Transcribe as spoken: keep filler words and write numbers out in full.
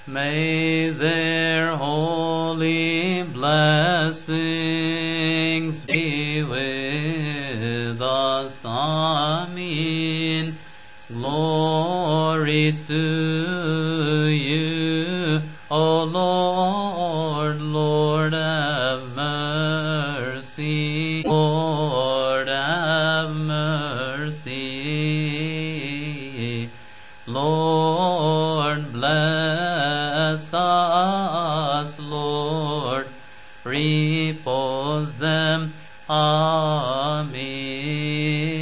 May their holy blessings be with us. Amen. Glory to you, O Lord. Lord, have mercy. Lord, have mercy. Lord, bless us. Lord, repose them. Amen.